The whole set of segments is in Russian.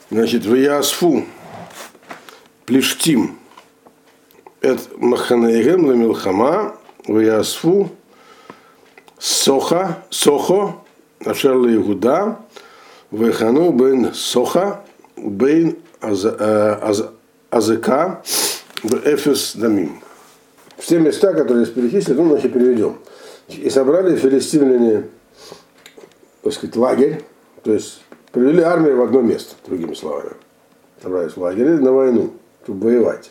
Значит, в Ясфу, Плештим, это Маханейгем, Ламилхама, в Ясфу, Сохо, Ашерла Игуда, Вехану бен Соха, бен Азека, в Эфес Дамим. Все места, которые здесь перечислены, значит, переведем. И собрали филистимляне, так сказать, лагерь, то есть привели армию в одно место, другими словами. Собрались в лагере на войну, чтобы воевать.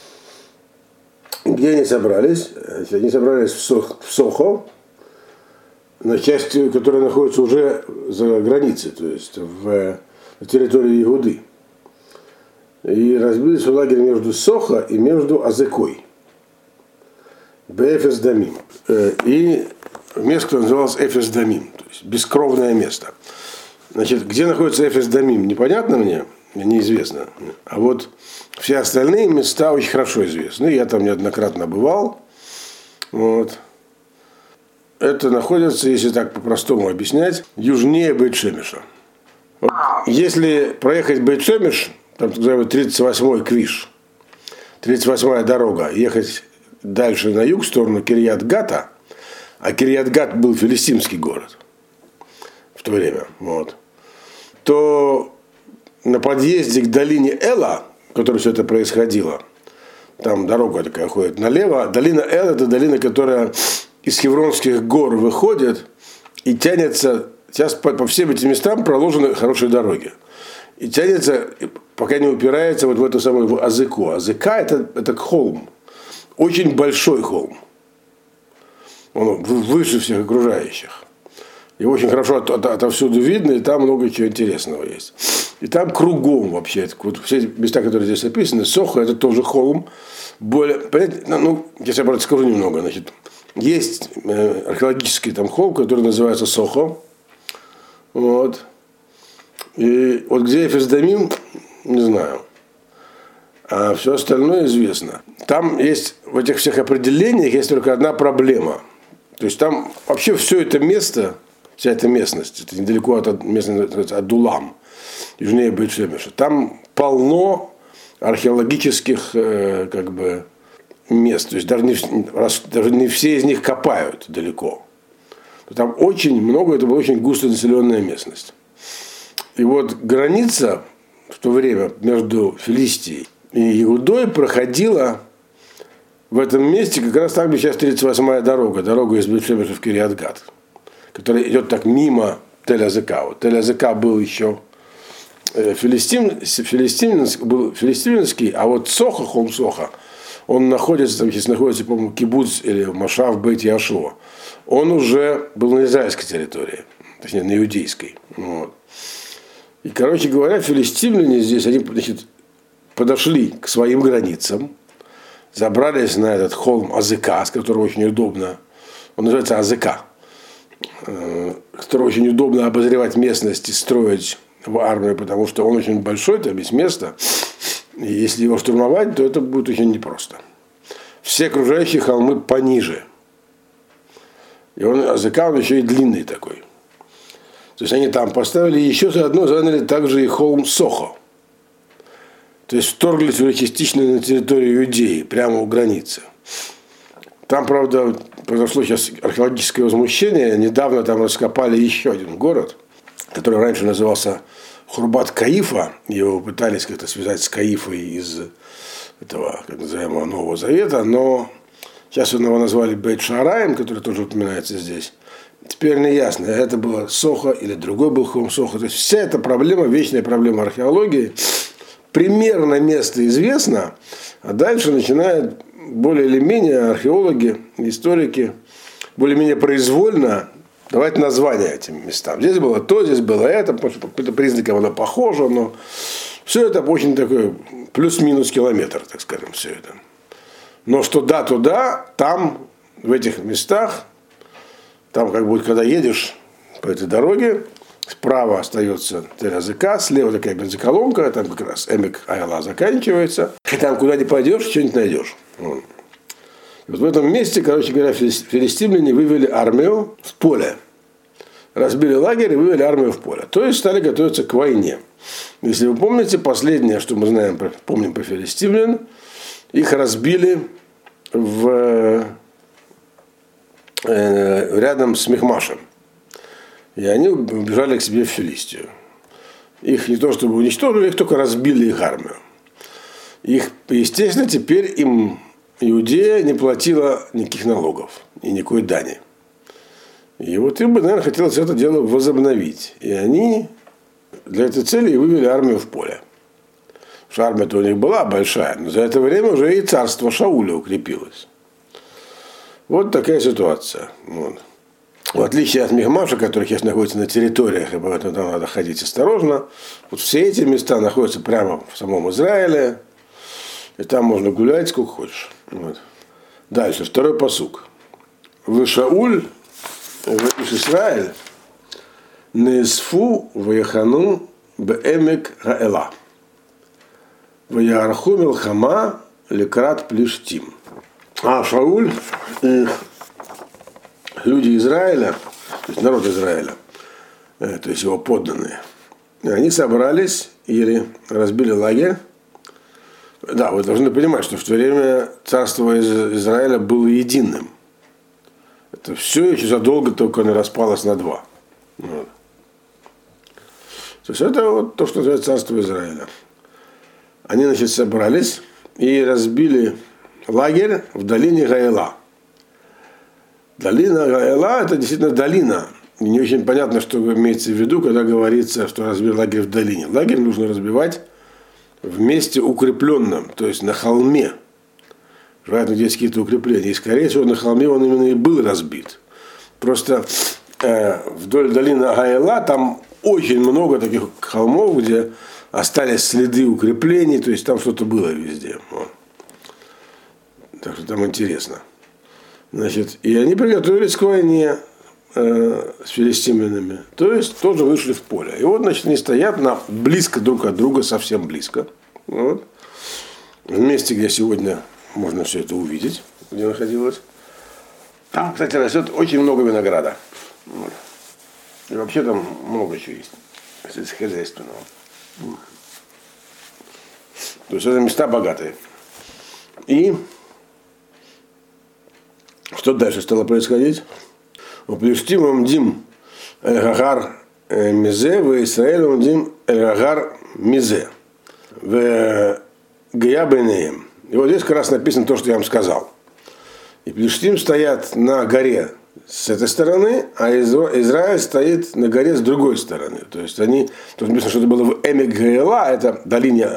Где они собрались? Они собрались в Сохо, на части, которая находится уже за границей, то есть на территории Иуды. И разбились в лагерь между Сохо и между Азекой. Бефес Дамим. И место называлось Эфес Дамим, то есть бескровное место. Значит, где находится Эфес Дамим, непонятно мне, неизвестно. А вот все остальные места очень хорошо известны. Я там неоднократно бывал. Вот. Это находится, если так по-простому объяснять, южнее Бейт-Шемеша. Вот. Если проехать Бейт-Шемеш, там так называемый 38-й Квиш, 38-я дорога, ехать дальше на юг, в сторону Кирьят-Гата, а Кирьят-Гат был филистимский город в то время, вот, то на подъезде к долине Эла, в которой все это происходило, там дорога такая ходит налево, долина Эла – это долина, которая из Хевронских гор выходит и тянется, сейчас по всем этим местам проложены хорошие дороги, и тянется, пока не упирается вот в эту самую Азеку. Азека – это холм, очень большой холм, он выше всех окружающих. Его очень хорошо отовсюду видно, и там много чего интересного есть. И там кругом вообще, вот все места, которые здесь описаны, Сохо – это тоже холм. Если я просто скажу немного, значит, есть археологический там холм, который называется Сохо. Вот. И вот где Эфес Дамим, не знаю. А все остальное известно. Там есть, в этих всех определениях есть только одна проблема. То есть там вообще все это место, вся эта местность, это недалеко от местности Адулам, южнее Бейт-Шемеша, там полно археологических мест. То есть даже не все из них копают далеко. Там очень много, это была очень густонаселенная местность. И вот граница в то время между Филистией и Иудой проходила в этом месте как раз там, где сейчас 38-я дорога из Бейт-Шемеша в Кирьят-Гат, которая идет так мимо Тель-Азека. Вот Тель-Азека был еще филистимский, а вот Сохо, холм Сохо, он находится, там сейчас находится, по-моему, кибуц или Машав Бейт-Яшуа. Он уже был на израильской территории, точнее, на иудейской. Вот. И, короче говоря, филистимляне здесь, они, значит, подошли к своим границам, забрались на этот холм Азека, с которого очень удобно, он называется Азека, с которого очень удобно обозревать местность и строить в армию, потому что он очень большой, там есть место, и если его штурмовать, то это будет очень непросто. Все окружающие холмы пониже. И Азека, он еще и длинный такой. То есть они там поставили, еще заодно заняли также и холм Сохо. То есть вторглись уже частично на территорию Иудеи, прямо у границы. Там, правда, произошло сейчас археологическое возмущение. Недавно там раскопали еще один город, который раньше назывался Хурбат-Каифа. Его пытались как-то связать с Каифой из этого, как называемого, Нового Завета. Но сейчас его назвали Бейт-Шаараим, который тоже упоминается здесь. Теперь не ясно, это было Сохо или другой был холм Сохо. То есть вся эта проблема, вечная проблема археологии, примерно место известно, а дальше начинают более или менее археологи, историки, более-менее произвольно давать названия этим местам. Здесь было то, здесь было это, потому что по каким-то признакам оно похоже, но все это очень такой плюс-минус километр, так скажем, все это. Но что да, туда, там, в этих местах, там как будет, когда едешь по этой дороге, справа остается Тель-Азека, слева такая бензоколонка, там как раз Эмек Айла заканчивается. И там куда ни пойдешь, что-нибудь найдешь. Вот. В этом месте, короче говоря, филистимляне вывели армию в поле. разбили лагерь и вывели армию в поле. То есть стали готовиться к войне. Если вы помните, последнее, что мы знаем, помним про филистимлян, их разбили рядом с Михмашем. И они убежали к себе в Филистию. Их не то чтобы уничтожили, их только разбили их армию. Их, естественно, теперь им Иудея не платила никаких налогов и никакой дани. И вот им бы, наверное, хотелось это дело возобновить. И они для этой цели и вывели армию в поле. Потому что армия-то у них была большая, но за это время уже и царство Шауля укрепилось. Вот такая ситуация. Вот. В отличие от Михмаша, который сейчас находится на территориях, и поэтому там надо ходить осторожно, вот все эти места находятся прямо в самом Израиле, и там можно гулять сколько хочешь. Вот. Дальше, второй пасук. В Шауль, в Ишисраэль, Неисфу, Ваяхану, Беэмек Гаэла. Ваярху Милхама, Лекрат Плештим. А Шауль и люди Израиля, то есть народ Израиля, то есть его подданные, они собрались или разбили лагерь. Да, вы должны понимать, что в то время царство Израиля было единым. Это все еще задолго только оно распалось на два. Вот. То есть это вот то, что называется царство Израиля. Они, значит, собрались и разбили лагерь в долине Гаэла. Долина Гаэла – это действительно долина. И не очень понятно, что имеется в виду, когда говорится, что разбили лагерь в долине. Лагерь нужно разбивать в месте укрепленном, то есть на холме. Желательно, где есть какие-то укрепления. И, скорее всего, на холме он именно и был разбит. Просто вдоль долины Гаэла там очень много таких холмов, где остались следы укреплений, то есть там что-то было везде. Вот. Так что там интересно. Значит, и они приготовились к войне с филистимлянами. То есть тоже вышли в поле. И вот, значит, они стоят близко друг от друга, совсем близко. Вот. В месте, где сегодня можно все это увидеть, где находилось. Там, кстати, растет очень много винограда. Вот. И вообще там много чего есть. Сельскохозяйственного. То есть это места богатые. И что дальше стало происходить? У Плештим Амдим Эль-Гагар Мизе, в Израиле Амдим Эль-Гагар Мизе. В Гаябенеем. И вот здесь как раз написано то, что я вам сказал. И Плештим стоят на горе с этой стороны, а Израиль стоит на горе с другой стороны. То есть они, тут написано, что это было в Эмек Гаэла, это долина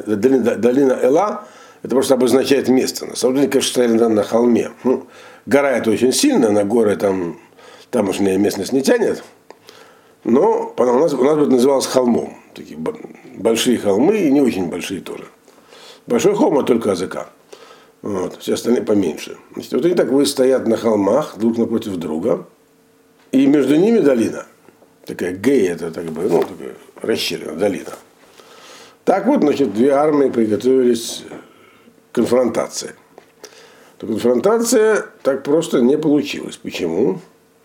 Эла, это просто обозначает место. На самом деле, конечно, стояли на холме. Ну, гора это очень сильно, на горы тамошняя местность не тянет. Но у нас бы это называлось холмом. Такие большие холмы и не очень большие тоже. Большой холм, а только АЗК. Вот, все остальные поменьше. Значит, вот они так стоят на холмах друг напротив друга. И между ними долина. Такая гей, это так бы, такая расщелина, долина. Так вот, значит, две армии приготовились к конфронтации. Но конфронтация так просто не получилась. Почему?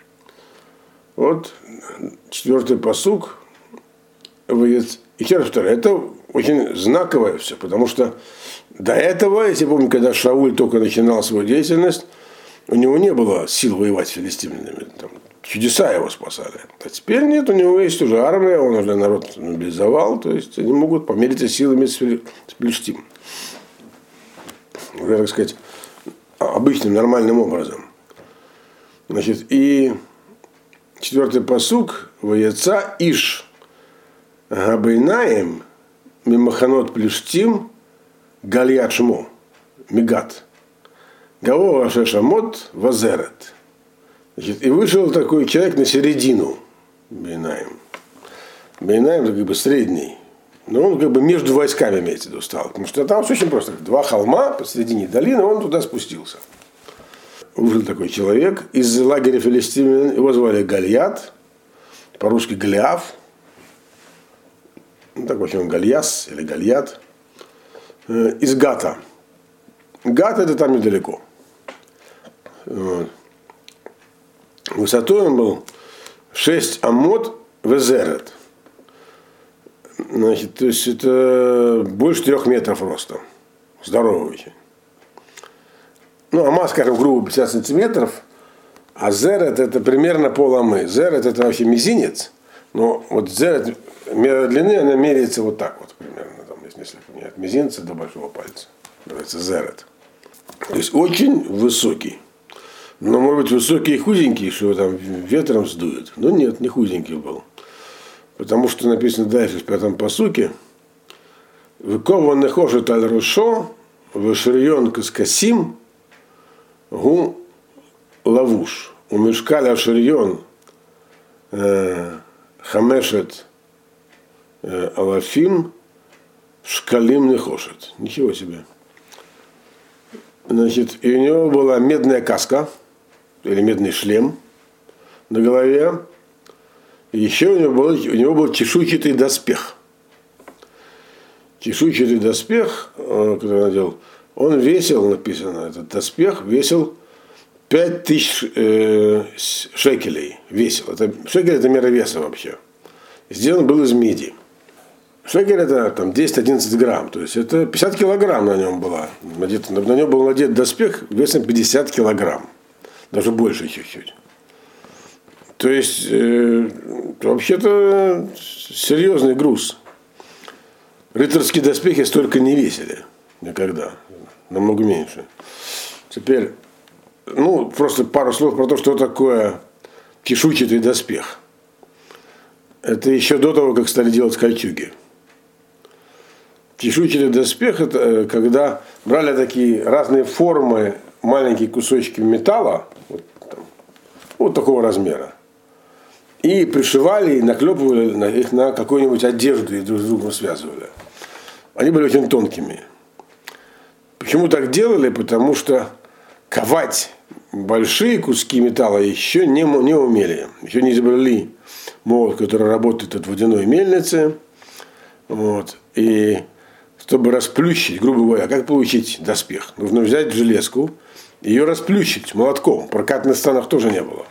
Вот 4-й пасук. Еще раз повторяю, это очень знаковое все, потому что до этого, если помните, когда Шауль только начинал свою деятельность, у него не было сил воевать с филистимлянами. Там чудеса его спасали. А теперь нет, у него есть уже армия, он уже народ мобилизовал, то есть они могут помериться силами с Плештим. Уже, так сказать, обычным, нормальным образом. Значит, и 4-й пасук, Ваяца Иш Габейнаем Мимаханот Плештим Гальят Шмо Мигат Гаво Шешамот Вазерет. И вышел такой человек на середину Бейнаем. Бейнаем это как бы средний. Но он как бы между войсками, имеется в виду, стал. Потому что там очень просто. Два холма посередине долины, он туда спустился. Вышел такой человек из лагеря филистимлян. Его звали Гальят. По-русски Голиаф. Ну, так, в общем, Гальяс или Гальят. Из Гата. Гат это там недалеко. Вот. Высотой он был 6 амот везерет. Значит, то есть это больше 3 метров роста. Здоровый очень. Ну, ама, скажем, грубо 50 сантиметров, а зерет это примерно поламы. Зерет это вообще мизинец, но вот зерет, мера длины, она меряется вот так вот примерно, там, если от мизинца до большого пальца. Называется зерет. То есть очень высокий. Но, может быть, высокий и худенький, что там ветром сдует. Но нет, не худенький был. Потому что написано дальше в 5-м пасуке: «Выкова нехошет аль рушо, вешерьон каскасим, гу лавуш, у мешкаля ширьон хамешет алафим, шкалим нехошет». Ничего себе. Значит, и у него была медная каска, или медный шлем на голове. И еще у него был чешуйчатый доспех. Чешуйчатый доспех, который он надел, он весил, написано, этот доспех весил 5000 шекелей. Весил. Шекель это мера веса вообще. Сделан был из меди. Шекель это там 10-11 грамм, то есть это 50 килограмм на нем было. На нем был надет доспех весом 50 килограмм. Даже больше чуть-чуть. То есть, вообще-то, серьезный груз. Рыцарские доспехи столько не весили никогда. Намного меньше. Теперь, ну, просто пару слов про то, что такое чешуйчатый доспех. Это еще до того, как стали делать кольчуги. Чешуйчатый доспех – это когда брали такие разные формы, маленькие кусочки металла, вот такого размера, и пришивали, и наклепывали их на какую-нибудь одежду и друг с другом связывали. Они были очень тонкими. Почему так делали? Потому что ковать большие куски металла еще не умели. Еще не изобрели молот, который работает от водяной мельницы. Вот. И чтобы расплющить, грубо говоря, как получить доспех? Нужно взять железку, ее расплющить молотком. Прокатных станов тоже не было.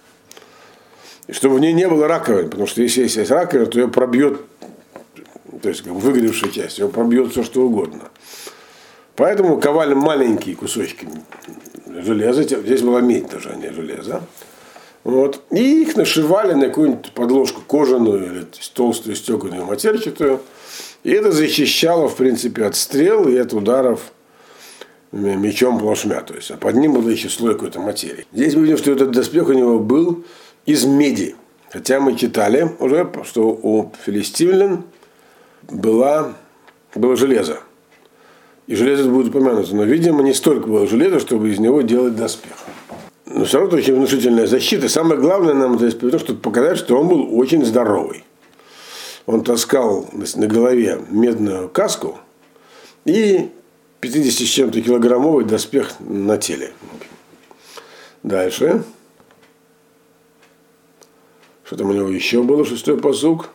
И чтобы в ней не было раковин, потому что если есть раковина, то ее пробьет, то есть как бы выгоревшая часть, ее пробьет все что угодно. Поэтому ковали маленькие кусочки железа, здесь была медь даже, а не железо. Вот. И их нашивали на какую-нибудь подложку кожаную или толстую стеганую матерчатую. И это защищало, в принципе, от стрел и от ударов мечом плашмя. То есть, а под ним был еще слой какой-то материи. Здесь мы видим, что этот доспех у него был из меди. Хотя мы читали уже, что у филистимлян было железо. И железо будет упомянуто. Но, видимо, не столько было железа, чтобы из него делать доспех. Но все равно это очень внушительная защита. Самое главное нам здесь чтобы показать, что он был очень здоровый. Он таскал на голове медную каску и 50 с чем-то килограммовый доспех на теле. Дальше. Что там у него еще было? 6-й пасук.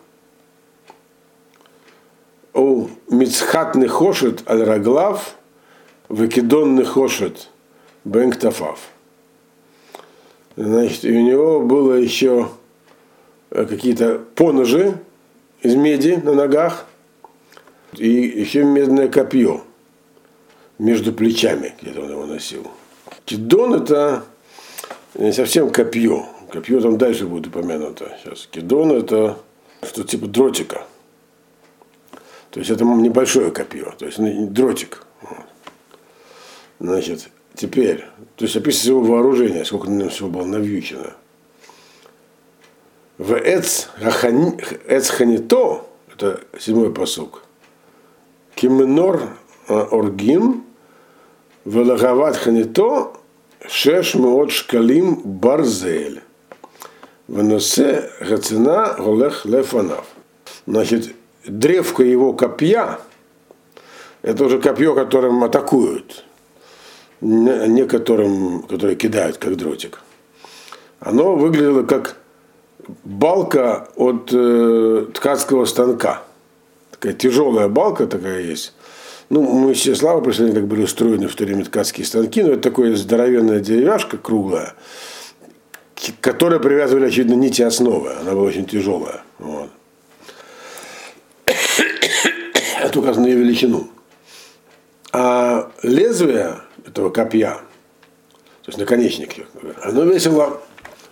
У Мицхат нехошет аль раглав, векидон нехошет бенктафав. Значит, и у него было еще какие-то поножи из меди на ногах и еще медное копье между плечами, где-то он его носил. Кидон это не совсем копье. Копье там дальше будет упомянуто сейчас. Кидон это что-то типа дротика. То есть это небольшое копье, то есть дротик. Вот. Значит, теперь, то есть описывается его вооружение, сколько на нем всего было навьючено. В Эцханито, это 7-й пасук, Кименор Оргим, Велагават Ханито, Шеш Меот Шкалим Барзель. Веносе Гацина Голех Лефанав. Значит, древко его копья, это уже копье, которым атакуют, не которым, которые кидают, как дротик. Оно выглядело как балка от ткацкого станка. Такая тяжелая балка такая есть. Ну, мы все славы представляем, как были устроены в то время ткацкие станки, но это такая здоровенная деревяшка круглая. к которой привязывали, очевидно, нити основы. Она была очень тяжелая. Вот. Это указано на ее величину. А лезвие этого копья, то есть наконечник, оно весило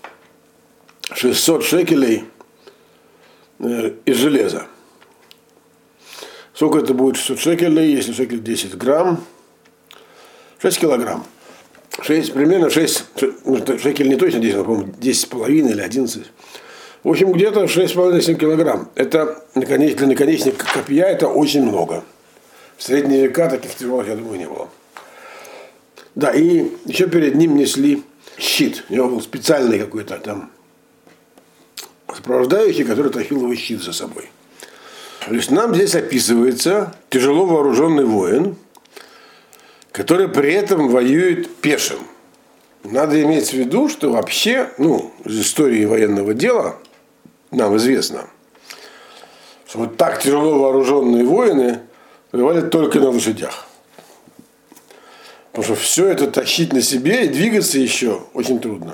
600 шекелей из железа. Сколько это будет 600 шекелей, если шекель 10 грамм? 6 килограмм. Примерно 6, шекель не точно 10, но, по-моему, 10,5 или 11. В общем, где-то 6,5-7 килограмм. Это для наконечника копья это очень много. В средние века таких тяжелых, я думаю, не было. Да, и еще перед ним несли щит. У него был специальный какой-то там сопровождающий, который тащил его щит за собой. То есть нам здесь описывается тяжело вооруженный воин, который при этом воюет пешим. Надо иметь в виду, что вообще, из истории военного дела нам известно, что вот так тяжело вооруженные воины воевали только на лошадях. Потому что все это тащить на себе и двигаться еще очень трудно.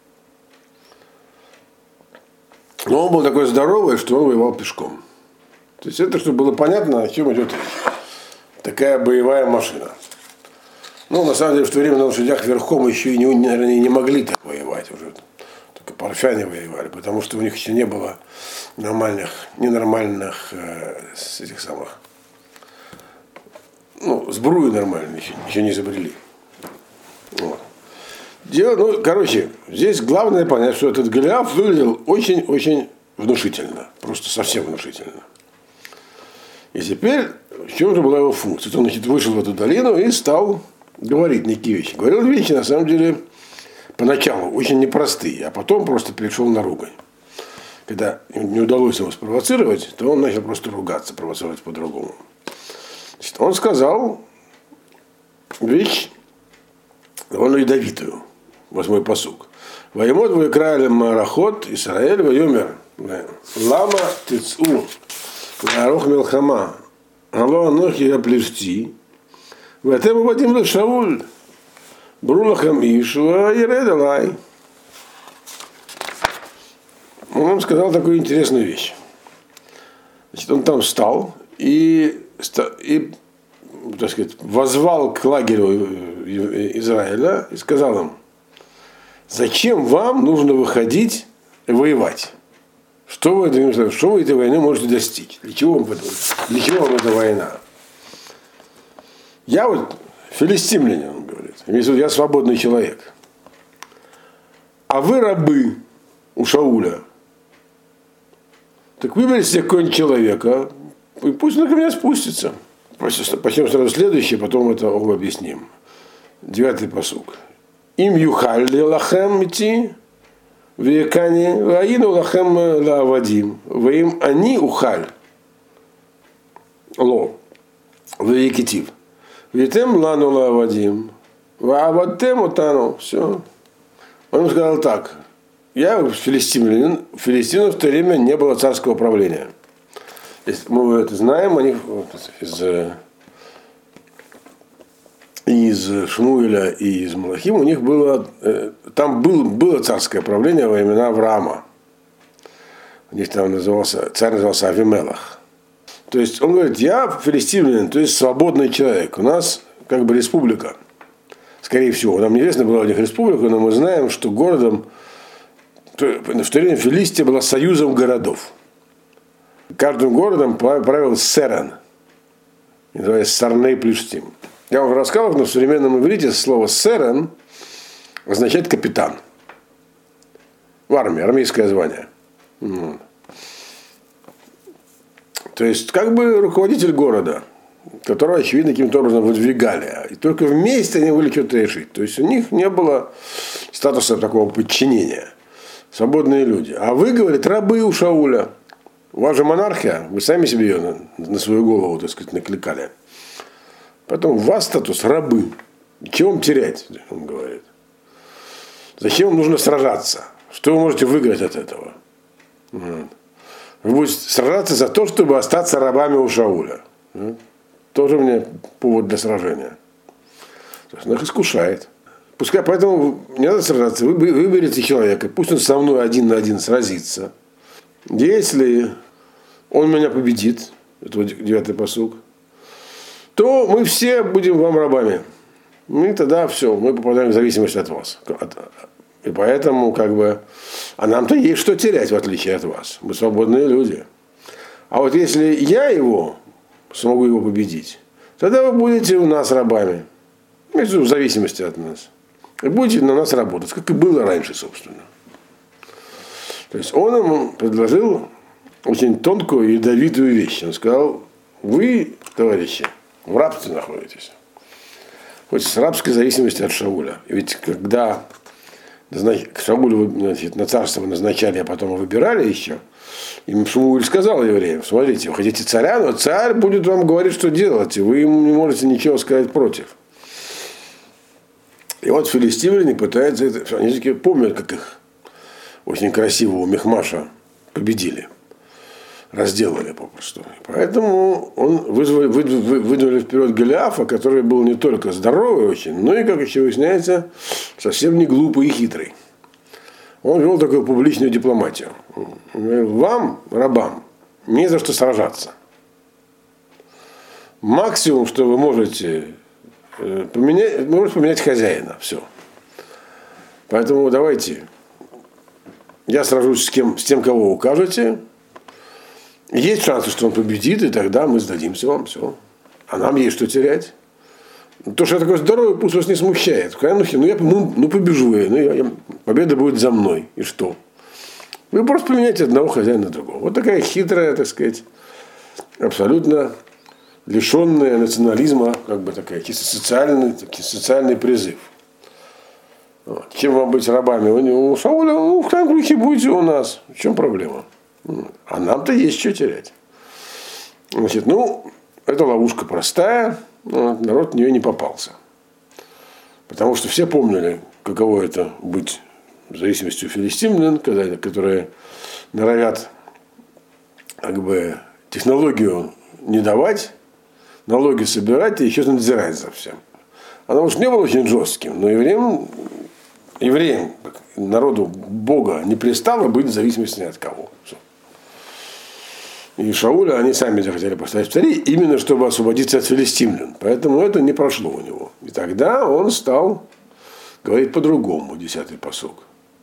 Но он был такой здоровый, что он воевал пешком. То есть это, чтобы было понятно, о чем идет речь. Такая боевая машина. На самом деле, в то время на лошадях верхом еще и наверное, не могли так воевать уже. Только парфяне воевали, потому что у них еще не было ненормальных этих самых. Сбруи нормально еще не изобрели. Вот. Здесь главное понять, что этот Голиаф выглядел очень-очень внушительно. Просто совсем внушительно. И теперь, в чем же была его функция? Он, вышел в эту долину и стал говорить некие вещи. Говорил вещи, на самом деле, поначалу очень непростые, а потом просто перешел на ругань. Когда не удалось его спровоцировать, то он начал просто ругаться, провоцировать по-другому. Он сказал вещь довольно ядовитую. 8-й пасук. Ваимот ваикрали марахот Исраэль ваимер лама тицу ларох милхама алло анохи я плешти ватем вадим ле Шауль брулахам Ишуа ередалай. Он сказал такую интересную вещь. Он там встал и так сказать, возвал к лагерю Израиля и сказал им: зачем вам нужно выходить и воевать? Что вы этой войны можете достичь? Для чего вам эта война? Я филистимлянин, он говорит. Я свободный человек. А вы рабы у Шауля. Так выберите себе какого-нибудь человека, и пусть он ко мне спустится. Почнем сразу следующее, потом это оба объясним. 9-й пасук. Им юхалли лахем идти в Якане, ваину лахем лавадим. Ваим они ухаль. Ло. В Якитив. Витем лану лавадим. Вааватем утану. Все. Он сказал так. Я филистимлянин. В Филистимах в то время не было царского правления. Мы это знаем, они из Шмуэля и из Малахим у них было царское правление во времена Авраама. У них там царь назывался Авимелах. То есть он говорит: я филистимлянин, то есть свободный человек. У нас как бы республика. Скорее всего, нам неизвестно, была у них республика, но мы знаем, что городом в то время Филистия была союзом городов. Каждым городом правил Серен, называется Сарней Плештим. Я вам рассказывал, но в современном иврите слово Серен означает капитан. В армии, армейское звание. То есть, как бы руководитель города, которого, очевидно, каким-то образом выдвигали. И только вместе они могли что-то решить. То есть, у них не было статуса такого подчинения. Свободные люди. А вы, говорит, рабы у Шауля. У вас же монархия, вы сами себе ее на свою голову, так сказать, накликали. Поэтому у вас статус рабы. Чего вам терять, он говорит. Зачем вам нужно сражаться? Что вы можете выиграть от этого? Вы будете сражаться за то, чтобы остаться рабами у Шауля. Тоже мне повод для сражения. То есть он их искушает. Пускай, поэтому не надо сражаться. Вы выберете человека, пусть он со мной 1 на 1 сразится. Если он меня победит, это 9-й пасук, то мы все будем вам рабами. И тогда все, мы попадаем в зависимость от вас. И поэтому, а нам-то есть что терять, в отличие от вас. Мы свободные люди. А вот если я смогу его победить, тогда вы будете у нас рабами. В зависимости от нас. И будете на нас работать, как и было раньше, собственно. То есть он ему предложил очень тонкую и ядовитую вещь. Он сказал: вы, товарищи, в рабстве находитесь. Хоть с рабской зависимости от Шауля. И ведь когда Шаулю на царство назначали, а потом выбирали еще, им Шмуэль сказал евреям: смотрите, вы хотите царя, но царь будет вам говорить, что делать, и вы ему не можете ничего сказать против. И вот филистимляне пытаются это. Они такие помнят, как их очень красивого Михмаша победили. Разделали попросту. Поэтому выдвинули вперед Голиафа, который был не только здоровый очень, но и, как еще выясняется, совсем не глупый и хитрый. Он вел такую публичную дипломатию. Он говорил: вам, рабам, не за что сражаться. Максимум, что вы можете поменять хозяина. Все. Поэтому давайте. Я сражусь с тем, кого укажете. Есть шансы, что он победит, и тогда мы сдадимся вам. Все. А нам есть что терять. То, что я такой здоровый, пусть вас не смущает. Я побежу я. Победа будет за мной. И что? Вы просто поменяете одного хозяина на другого. Вот такая хитрая, так сказать, абсолютно лишенная национализма, такая чисто социальный призыв. Вот. Чем вам быть рабами? У Шауля, в крайнем случае, будете у нас. В чем проблема? А нам-то есть что терять. Значит, это ловушка простая, но народ в нее не попался. Потому что все помнили, каково это быть в зависимости от филистимлян, которые норовят технологию не давать, налоги собирать и еще надзирать за всем. Оно уж не было очень жестким, но евреям, народу Бога, не пристало быть в зависимости ни от кого. И Шауля они сами захотели поставить в цари, именно чтобы освободиться от филистимлян. Поэтому это не прошло у него. И тогда он стал говорить по-другому, 10-й пасук.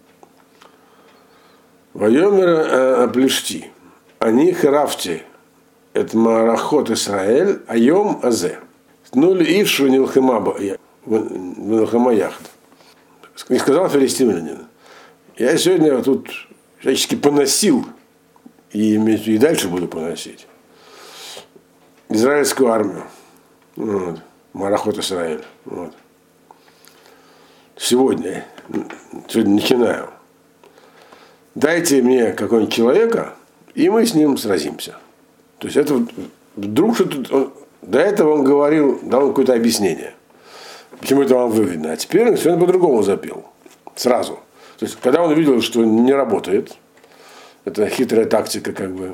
Вайомер аплешти, они херафти, это марахот Исраэль, айом азе. Нули ившу нилхамаба яхд. И сказал филистимлянин: я сегодня тут всячески поносил, и дальше буду поносить израильскую армию. Вот. Марахот Исраэль. Вот. Сегодня начинаю. Дайте мне какого-нибудь человека, и мы с ним сразимся. То есть это вдруг что-то. До этого он говорил, дал какое-то объяснение. Почему это вам выгодно. А теперь он совершенно по-другому запел. Сразу. То есть, когда он увидел, что не работает, это хитрая тактика,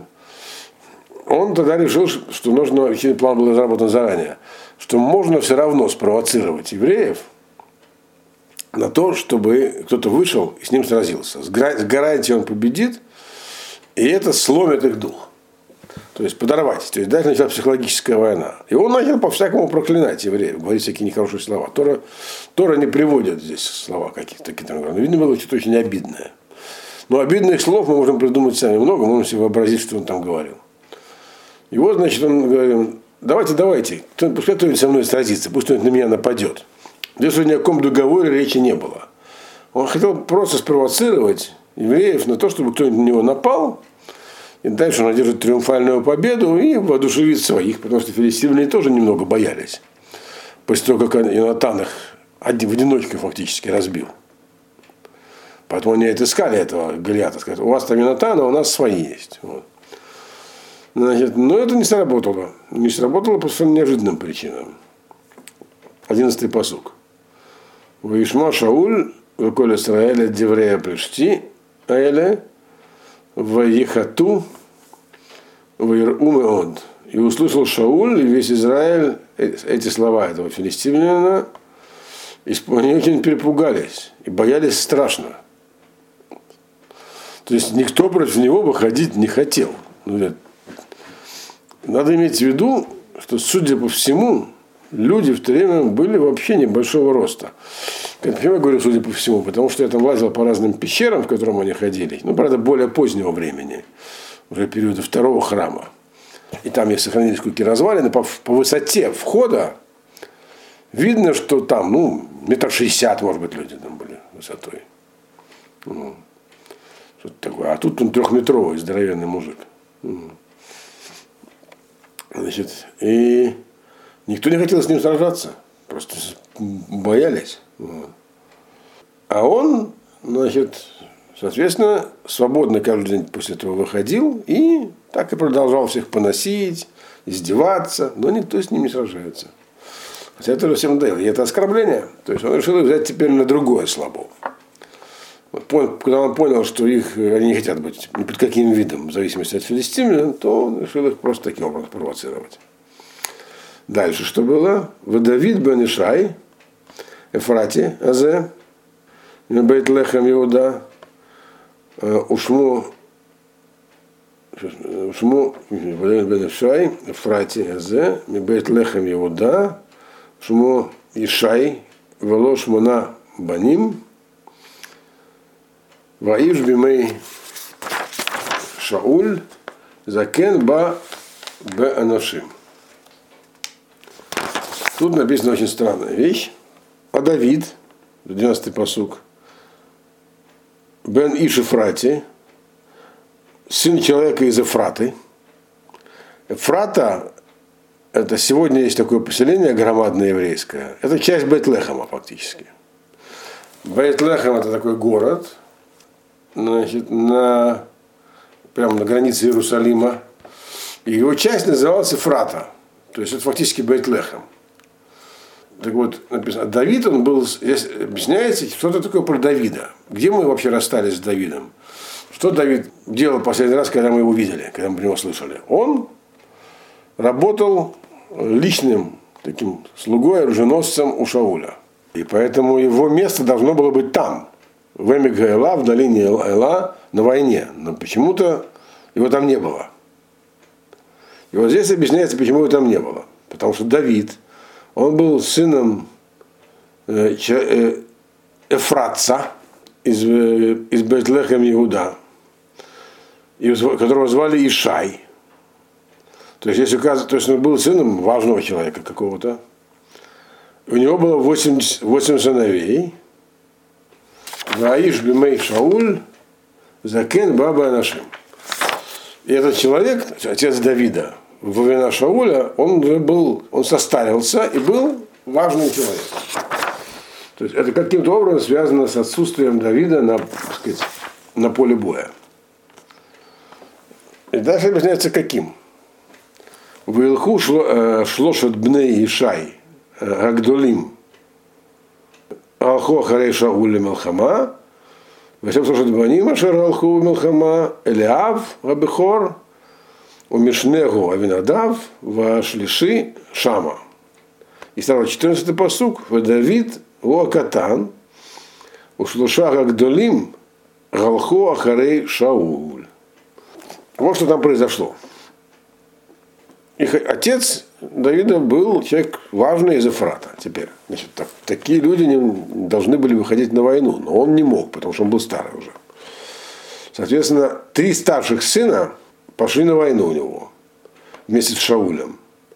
он тогда решил, что нужно, план был разработан заранее, что можно все равно спровоцировать евреев на то, чтобы кто-то вышел и с ним сразился. С гарантией он победит, и это сломит их дух. То есть подорвать. То есть дальше началась психологическая война. И он начал по-всякому проклинать евреев, говорить всякие нехорошие слова. Тора не приводит здесь слова каких-то. Но видно, было что-то очень обидное. Но обидных слов мы можем придумать сами много, можем себе вообразить, что он там говорил. И вот, значит, он говорил: давайте, пускай кто-нибудь со мной сразится, пусть кто-нибудь на меня нападет. Здесь ни о каком договоре речи не было. Он хотел просто спровоцировать евреев на то, чтобы кто-нибудь на него напал, и дальше он одержит триумфальную победу и воодушевит своих, потому что филистимляне тоже немного боялись. После того, как Йонатан их в одиночку фактически разбил. Поэтому они отыскали этого Голиата, сказали: у вас там Йонатан, а у нас свои есть. Вот. Значит, но это не сработало. Не сработало по совершенно неожиданным причинам. 11-й пасук. Ваишма Шауль, веколь Исраэля деврея пришти, аэле, ваихату, ваиру меод. И услышал Шауль и весь Израиль эти слова этого филистимляна, они очень перепугались и боялись страшно. То есть никто против него выходить не хотел. Надо иметь в виду, что, судя по всему, люди в то время были вообще небольшого роста. Почему я говорю, судя по всему? Потому что я там лазил по разным пещерам, в котором они ходили. Правда, более позднего времени, уже периода второго храма. И там есть сохранились какие-то развалины. По высоте входа видно, что там, 1,60 м, может быть, люди там были высотой. Что-то такое. А тут он 3-метровый, здоровенный мужик. Значит, и никто не хотел с ним сражаться. Просто боялись. А он, значит, соответственно, свободно каждый день после этого выходил и так и продолжал всех поносить, издеваться, но никто с ним не сражается. Хотя это уже всем надоело. И это оскорбление. То есть он решил их взять теперь на другое слабо. Когда он понял, что они не хотят быть ни под каким видом, в зависимости от филистимлян, то он решил их просто таким образом провоцировать. Дальше что было? Давид бен Ишай, Эфрати, Азе, Бейт Лехем Иуда, Ушму бен Ишай, Эфрати, Азе, Бейт Лехем Иуда, Ушму Ишай, Вело Шмона Баним, Ваиш бимей Шауль, Закен ба бе анашим. Тут написана очень странная вещь. А Давид, 12-й пасук, бен Иш Эфрати, сын человека из Эфраты. Эфрата, это сегодня есть такое поселение громадное еврейское. Это часть Бейт-Лехема фактически. Бейт-Лехем это такой город, значит, прямо на границе Иерусалима. И его часть называлась Эфрата. То есть это фактически Бейт-Лехем. Так вот, написано, Давид, он был, здесь объясняется, что-то такое про Давида. Где мы вообще расстались с Давидом? Что Давид делал последний раз, когда мы его видели, когда мы про него слышали? Он работал личным таким слугой, оруженосцем у Шауля. И поэтому его место должно было быть там, в Эмик-Гаэла, в долине Эла, на войне. Но почему-то его там не было. И вот здесь объясняется, почему его там не было. Потому что Давид, он был сыном Эфратца из Бейт-Лехем Иуда, которого звали Ишай. То есть, если указывать, то есть он был сыном важного человека какого-то. У него было 8 сыновей. Ваиш бимей Шауль, Закен баба анашим. И этот человек, отец Давида, во времена Шауля, он состарился и был важным человеком. То есть это каким-то образом связано с отсутствием Давида на поле боя. И дальше объясняется каким. Вилху шлошет бней Ишай Гагдолим Алху Ахарей Шауля Мелхама Васем шлошет баним Ашер Алху Мелхама Элиав Абихор Умишнегу Авинадав Вашлиши Шама. И стал 14-й пасук. Давид Уакатан Ушлуша Гагдолим Галху Ахарей Шауль. Вот что там произошло. Их отец Давида был человек важный из Эфрата. Теперь, значит, такие люди не должны были выходить на войну, но он не мог, потому что он был старый уже. Соответственно, 3 старших сына пошли на войну у него вместе с Шаулем.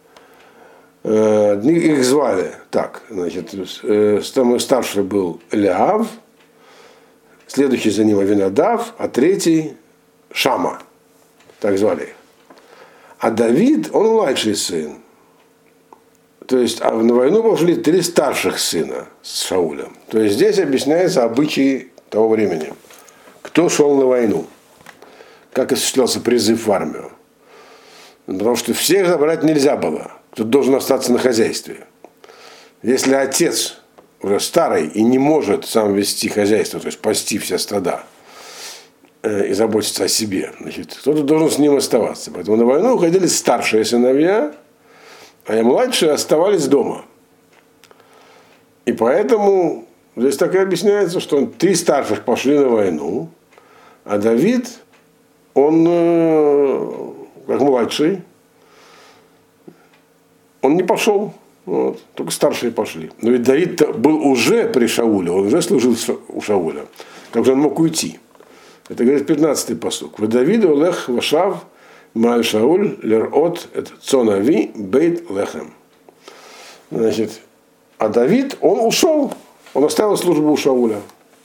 Их звали так, значит, самый старший был Элиав, следующий за ним Авинадав, а третий Шама, так звали их. А Давид, он младший сын. То есть, а на войну пошли 3 старших сына с Шаулем. То есть здесь объясняются обычаи того времени. Кто шел на войну? Как осуществлялся призыв в армию? Потому что всех забрать нельзя было. Кто-то должен остаться на хозяйстве. Если отец уже старый и не может сам вести хозяйство, то есть пасти все стада и заботиться о себе, значит, кто-то должен с ним оставаться. Поэтому на войну уходили старшие сыновья, а младшие оставались дома. И поэтому здесь так и объясняется, что три старших пошли на войну, а Давид, он как младший, он не пошел, вот, только старшие пошли. Но ведь Давид был уже при Шауле, он уже служил у Шауля. Как же он мог уйти? Это говорит 15-й пасук. В Давиду лех вашав маль Шауль лерот цонави бейт лехем. Значит, а Давид, он ушел, он оставил службу у Шауля,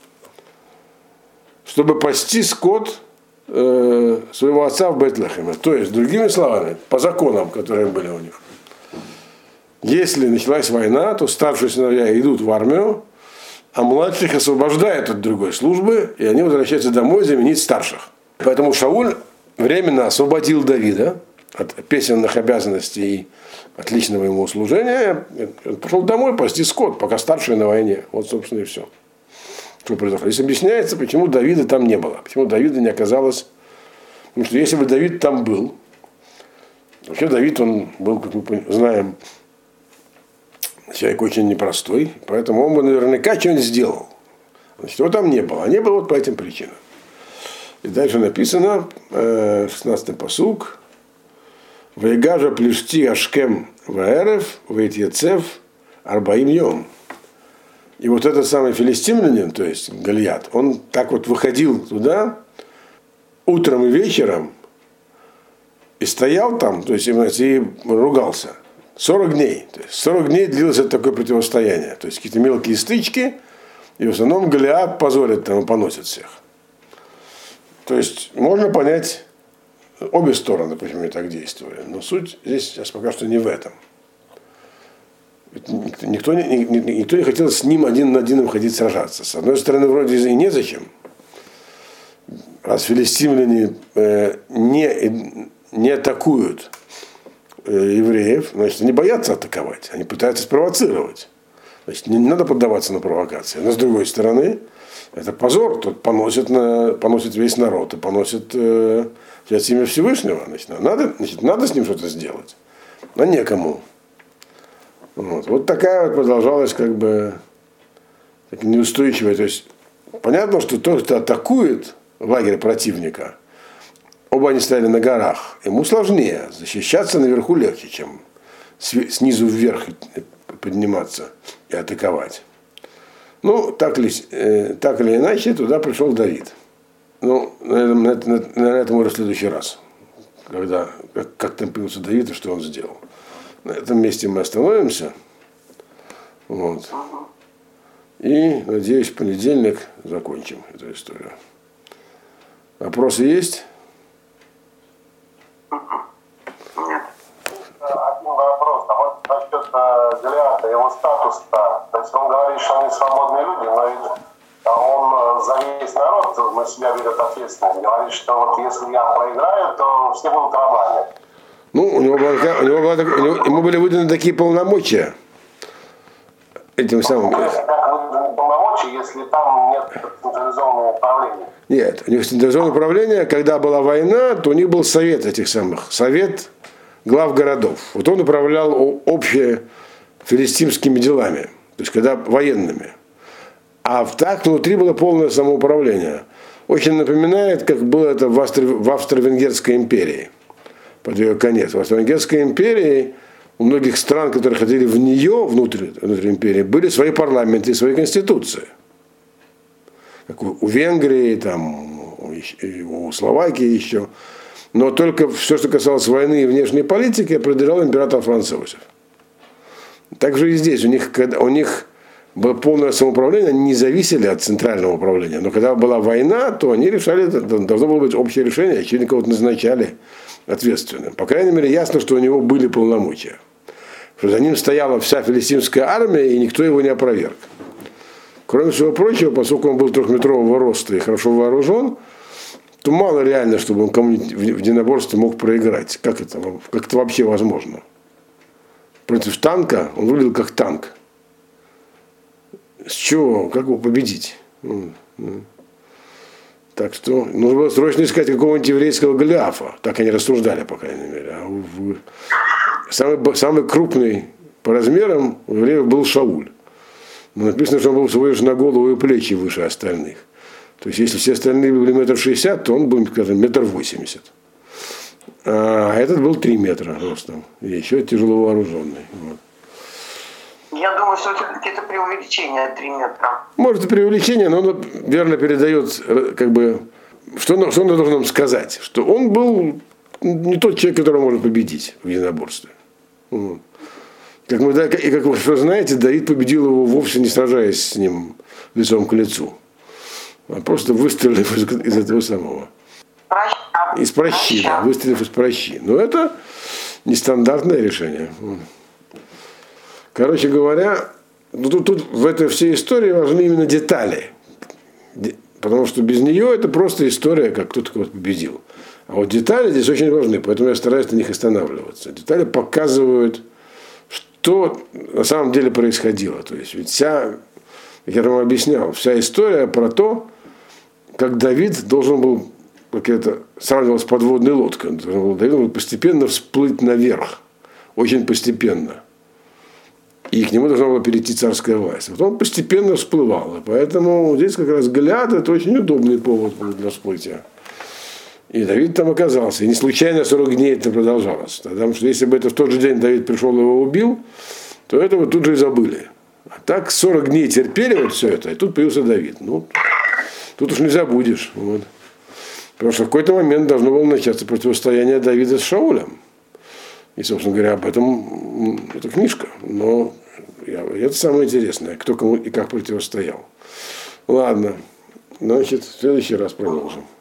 чтобы пасти скот своего отца в Бейт-Лехеме. То есть, другими словами, по законам, которые были у них. Если началась война, то старшие сыновья идут в армию, а младших освобождают от другой службы, и они возвращаются домой заменить старших. Поэтому Шауль временно освободил Давида от песенных обязанностей и от личного ему служения. Он пошел домой пасти скот, пока старшие на войне. Вот, собственно, и все. Что произошло. Здесь объясняется, почему Давида там не было. Почему Давида не оказалось. Потому что если бы Давид там был, вообще Давид, он был, как мы знаем, человек очень непростой, поэтому он бы наверняка что-нибудь сделал. Значит, его там не было. А не было вот по этим причинам. И дальше написано, 16-й пасук, «Ваигажа плешти ашкем ваэрев, ваитьецев арбаим йом». И вот этот самый филистимлянин, то есть Голиат, он так вот выходил туда утром и вечером и стоял там, то есть и ругался. 40 дней. То есть 40 дней длилось это такое противостояние. То есть какие-то мелкие стычки, и в основном Голиат позорит там и поносит всех. То есть можно понять обе стороны, почему они так действовали. Но суть здесь сейчас пока что не в этом. Никто не хотел с ним один на один выходить сражаться. С одной стороны, вроде и незачем. Раз филистимляне не атакуют евреев, значит, они боятся атаковать. Они пытаются спровоцировать. Значит, не надо поддаваться на провокации. Но с другой стороны, это позор. Тут поносит весь народ и поносит имя Всевышнего. Значит, надо с ним что-то сделать. Но некому. Вот такая вот продолжалась как бы неустойчивая. То есть понятно, что тот, кто атакует лагерь противника, оба они стояли на горах, ему сложнее. Защищаться наверху легче, чем снизу вверх подниматься и атаковать. Ну, так или иначе, туда пришел Давид. Ну, на этом уже в следующий раз. Как там появился Давид и что он сделал. На этом месте мы остановимся. Вот. И, надеюсь, в понедельник закончим эту историю. Вопросы есть? Нет. Один вопрос. А вот насчет Голиата, его статуса. То есть он говорит, что они свободные люди, но ведь он за весь народ на себя берет ответственность. Говорит, что вот если я проиграю, то все будут рабами. Ну, ему были выданы такие полномочия. Этим самым. Как выданы полномочия, если там нет централизованного управления? Нет, у них централизованное управление, когда была война, то у них был совет этих самых, совет глав городов. Вот он управлял общими филистимскими делами, то есть когда военными. А так внутри было полное самоуправление. Очень напоминает, как было это в Австро-Венгерской империи. Под ее конец. В Австро-Венгерской империи у многих стран, которые ходили в нее, внутрь империи, были свои парламенты и свои конституции. Как у Венгрии, там, у Словакии еще. Но только все, что касалось войны и внешней политики, определял император Франц Иосиф. Также и здесь. У них было полное самоуправление, они не зависели от центрального управления. Но когда была война, то они решали, должно было быть общее решение, очевидно, кого-то назначали ответственным. По крайней мере, ясно, что у него были полномочия. Что за ним стояла вся филистимская армия, и никто его не опроверг. Кроме всего прочего, поскольку он был трехметрового роста и хорошо вооружен, то мало реально, чтобы он кому-нибудь в единоборстве мог проиграть. Как это вообще возможно? Против танка он выглядел как танк. С чего? Как его победить? Так что нужно было срочно искать какого-нибудь еврейского Голиафа. Так они рассуждали, по крайней мере. Самый крупный по размерам у евреев был Шауль. Но написано, что он был всего лишь на голову и плечи выше остальных. То есть, если все остальные были 1,60 м, то он был, скажем, 1,80 м. А этот был 3 метра ростом. И еще тяжело вооруженный. Вот. Я думаю, что все-таки это преувеличение 3 метра. Может, и преувеличение, но оно верно передает, как бы, что оно должно нам сказать. Что он был не тот человек, которого можно победить в единоборстве. Вот. Как вы знаете, Давид победил его вовсе не сражаясь с ним лицом к лицу. А просто выстрелив из этого самого. Из пращи, да, выстрелив из пращи. Но это нестандартное решение. Короче говоря, тут в этой всей истории важны именно детали. Потому что без нее это просто история, как кто-то кого-то победил. А вот детали здесь очень важны, поэтому я стараюсь на них останавливаться. Детали показывают, что на самом деле происходило. То есть ведь вся, я вам объяснял, вся история про то, как Давид должен был, как это сравнивалось с подводной лодкой, Давид должен был постепенно всплыть наверх, очень постепенно. И к нему должна была перейти царская власть. Вот он постепенно всплывал. И поэтому здесь как раз Голиат — это очень удобный повод для всплытия. И Давид там оказался. И не случайно 40 дней это продолжалось. Потому что если бы это в тот же день Давид пришел и его убил, то этого тут же и забыли. А так 40 дней терпели вот все это, и тут появился Давид. Ну, тут уж не забудешь. Вот. Потому что в какой-то момент должно было начаться противостояние Давида с Шаулем. И, собственно говоря, об этом эта книжка. Но это самое интересное, кто кому и как противостоял. Ладно, значит, в следующий раз продолжим.